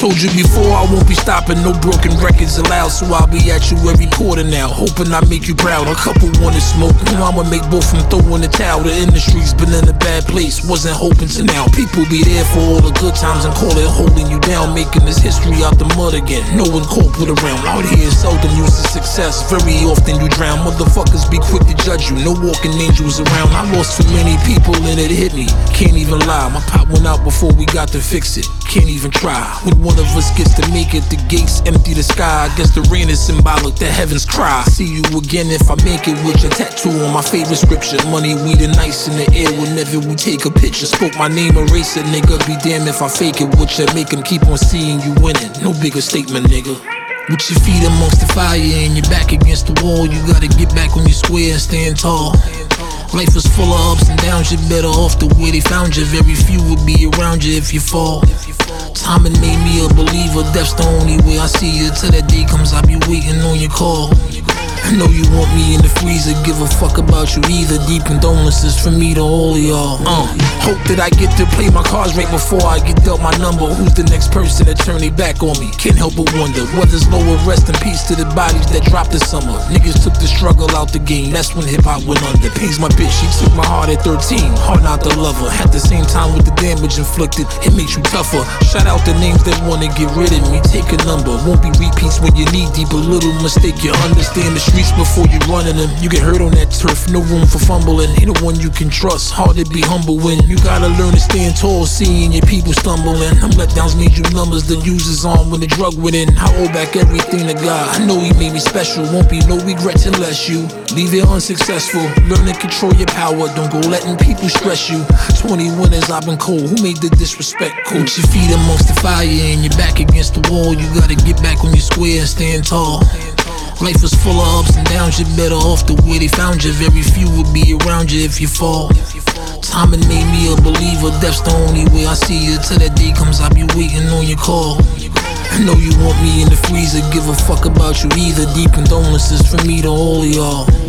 told you before, I won't be stopping, no broken records allowed. So I'll be at you every quarter now, hoping I make you proud. A couple wanna smoke, now I'ma make both from throwing the towel. The industry's been in a bad place, wasn't hoping to now. People be there for all the good times and call it holding you down, making this history out the mud again. No one corporate around, out here seldom uses success, very often you drown. Motherfuckers be quick to judge you, no walking angels around. I lost too many people and it hit me, can't even lie. My pop went out before we got to fix it, can't even try. When one of us gets to make it, the gates empty the sky. I guess the rain is symbolic, the heavens cry. See you again if I make it with your tattoo on my favorite scripture. Money, weed, and ice in the air whenever we take a picture. Spoke my name, erase it, nigga. Be damned if I fake it with you. Make 'em keep on seeing you winning. No bigger statement, nigga. With your feet amongst the fire and your back against the wall, you gotta get back on your square and stand tall. Life is full of ups and downs, you're better off the way they found you. Very few will be around you if you fall. Time made me a believer, death's the only way I see you. Till that day comes, I'll be waiting on your call. I know you want me in the freezer, give a fuck about you either. Deep condolences from me to all of y'all. Hope that I get to play my cards right before I get dealt my number. Who's the next person to turn their back on me? Can't help but wonder. Weather's lower, rest in peace to the bodies that dropped this summer. Niggas took the struggle out the game, that's when hip-hop went under. Pains my bitch, she took my heart at 13, hard not to love her. At the same time with the damage inflicted, it makes you tougher. Shout out the names that wanna get rid of me, take a number. Won't be repeats when you knee deep, a little mistake. You understand the streets before you running them. You get hurt on that turf, no room for fumbling. Ain't no one you can trust, hard to be humble when you gotta learn to stand tall, seeing your people stumbling. Them letdowns made you numbers, the users on when the drug went in. I owe back everything to God, I know he made me special. Won't be no regrets unless you leave it unsuccessful. Learn to control your power, don't go letting people stress you. 20 winters I've been cold, who made the disrespect cool? With your feet amongst the fire and your back against the wall, you gotta get back on your square and stand tall. Life is full of ups and downs, you're better off the way they found you. Very few will be around you if you fall. Time made me a believer, death's the only way I see you. Till that day comes, I'll be waiting on your call. I know you want me in the freezer, give a fuck about you either. Deep condolences from me to all of y'all.